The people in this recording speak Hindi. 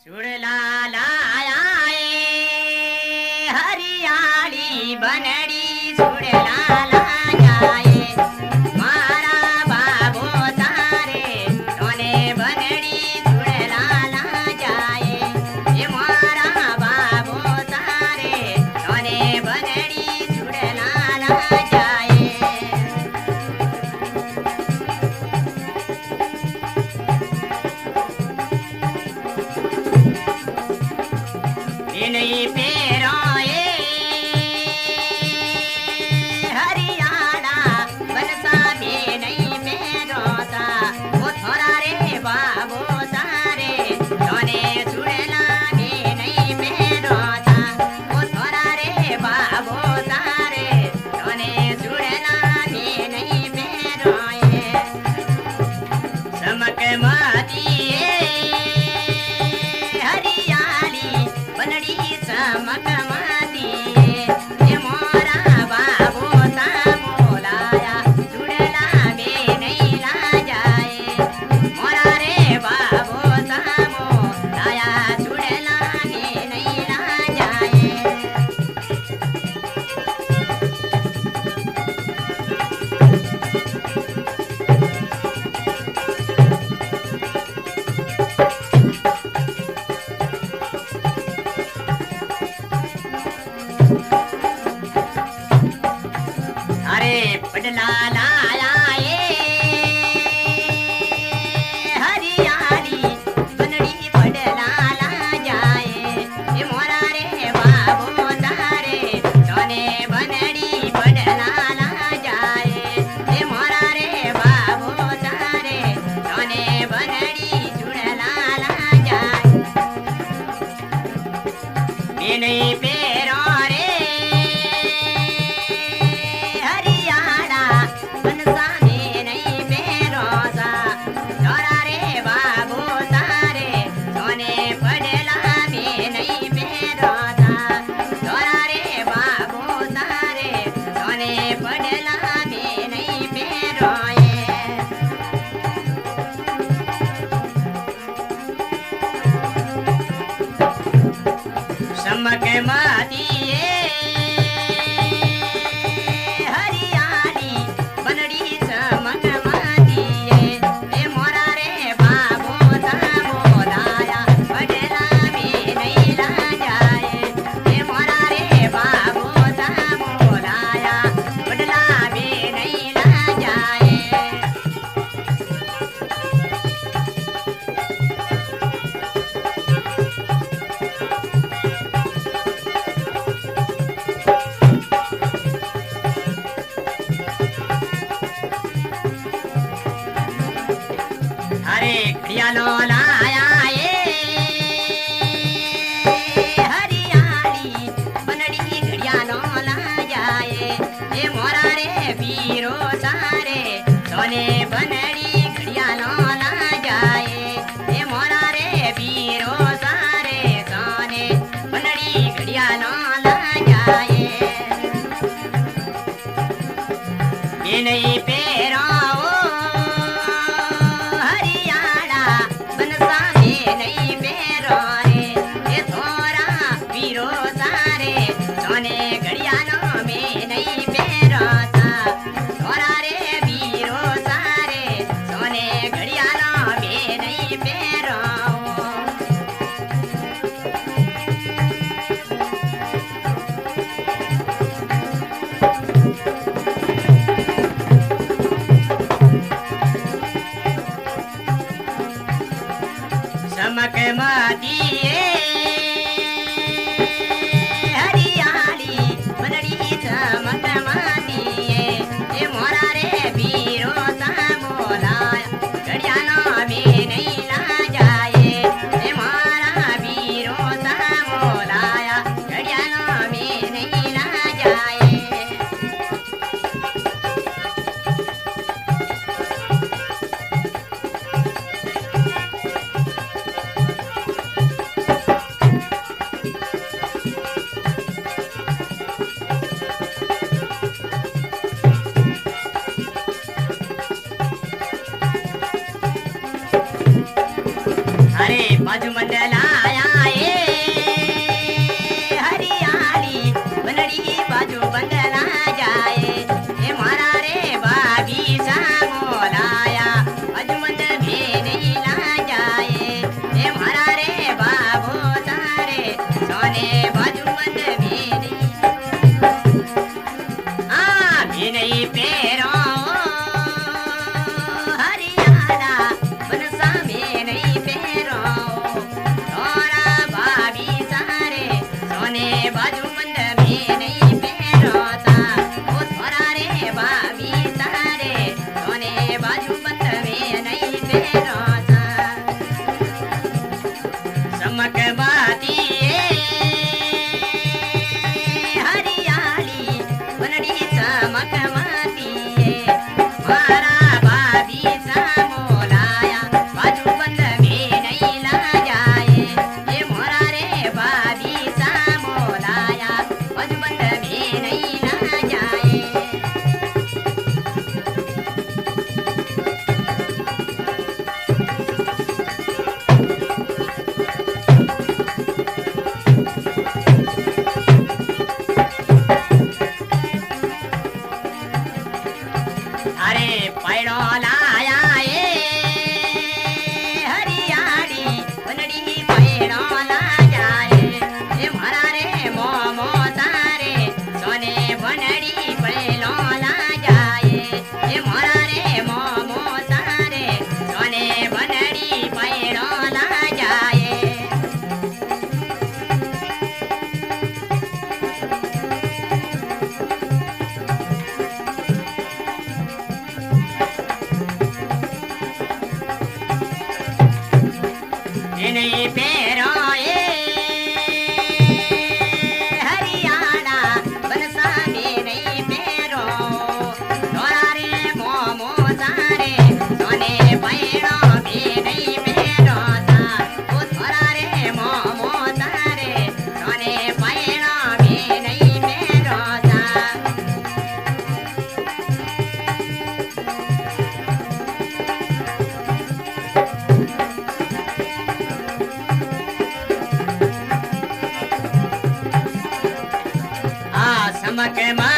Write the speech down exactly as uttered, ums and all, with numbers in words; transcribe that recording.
चुड़ला लाया ए हरियाली बनड़ी चुड़ला लाया मारा बाबो तारे तोने बनड़ी चुड़ला ला जाए ये मारा बाबो तारे तोने बनड़ी चुड़ला ला जाए नहीं पेरो हरियाणा बनसा भी नहीं मेरो सा वो थोड़ा रे बाबू सारे तोने चुड़ला भी नहीं मेरो सा वो थोड़ा रे बाबू सारे तोने चुड़ला भी नहीं मेरो चमक माती चमक माती ये मोरा बाबू सामो लाया चुड़ला में नहीं ला जाए मोरा रे बाबू सामो लाया चुड़ला में नहीं ला जाए पडला लाया हरियाली बनड़ी पडला ला जाए ये मोरा रे बाबू तारे तोने बनड़ी पडला ला जाए ये मोरा रे बाबू तारे तोने बनड़ी चुड़ला ला जाए मैं नहीं पेरो रे चमक माती हरियाली बनड़ी चमक माती ये मोरा रे बाबू सामो लाया पडला में नहीं ला जाए ये मोरा रे बाबू सामो लाया पडला में नहीं ला जाए हरे खियालो लाया हरियाली बनड़ी घड़ियालो ला जाए ये मोरा रे पीरो सारे सोने बनड़ी घड़ियालो ला जाए ये मोरा रे पीरो सारे सोने बनड़ी घड़ियालो ला जाए ये नहीं पेरो नहीं मेरो रे ये थोड़ा वीरो सारे सोने घड़ियालों में नहीं मेरो सा थोड़ा रे वीरो सारे सोने घड़ियालों में नहीं मेरो चमक माती हरियाली बनड़ी चमक माती ये मोरा रे पीरो सामो लाया घड़ियालों में नहीं ला जाए ये मोरा पीरो सामो लाया घड़ियालों में नहीं ला जाए अरे बाजू मंडल आया मेरो चमक बाती हरियाली बनड़ी चमक माती मारा भाभी सामोलाया बाजू बंद में नहीं ला जाए ये मोरा रे भाभी सामोलाया बाजू बंद में नहीं ला जाए अरे पैड़ो लाया ये हरियाली बनड़ी पैड़ो ला जाए ये मारा रे मोमो तारे सोने बनड़ी पैड़ो ला जाए ये मारा रे मोमो तारे सोने बनड़ी पैड़ो ला जाए नहीं पैरो ये हरियाणा बनसा में नहीं पैरो थोड़ा रे मोमो सारे सोने पैरो में नहीं पैरो सा वो थोड़ा रे मोमो सारे सोने पैरो में नहीं पैरो सा चमक मा